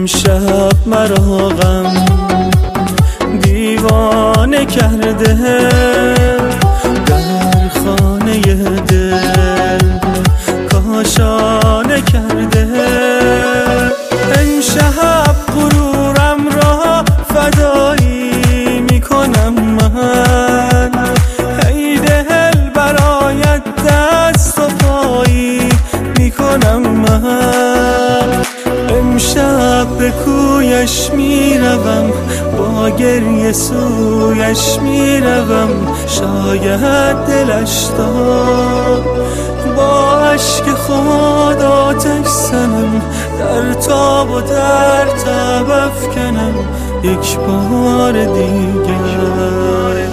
امشب مرا غم دیوانه کرده، در خانه دل کاشانه کرده. امشب غرورم را فدایی میکنم من، ای دل برایت دست و پایی میکنم من. امشب به کویش میروم، با گریه سویش میروم، شاید دلش داد با عشق خود آتش زنم، در تاب و در تب افکنم یک بار دیگر.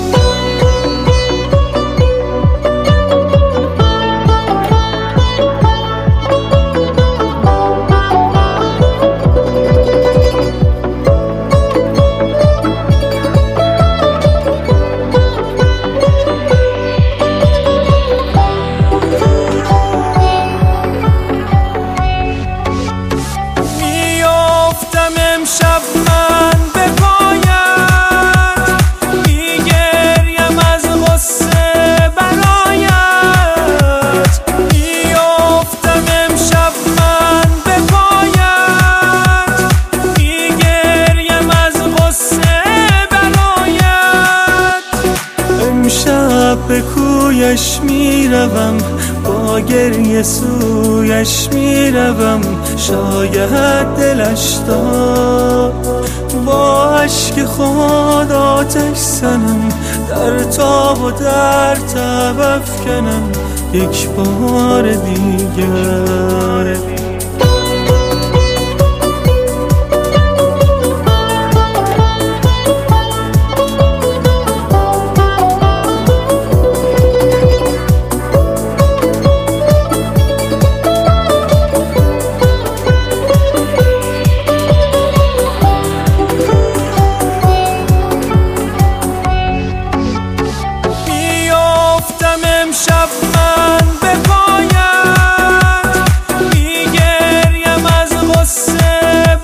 امشب من به پایت میگریم از غصه برایت، میافتم امشب من به پایت میگریم از غصه برایت. امشب به کویش میروم، با گریه سویش میروم، شاید دلش داد با عشق خود آتش زنم، در تاب و در تب افکنم یک بار دیگر. امشب من به پایت میگریم از غصه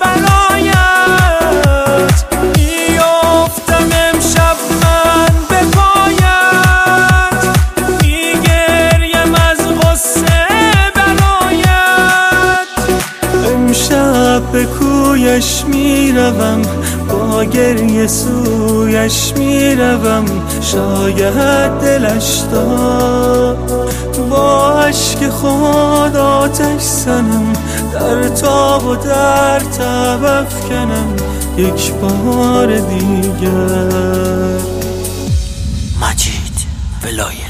برایت، میافتم امشب من به پایت میگریم از غصه برایت. امشب به کویش میروم، با گریه سویش میروم، شاید دلش داد با عشق خود آتش زنم، در تاب و در تب افکنم یک بار دیگر. مجید ولایت.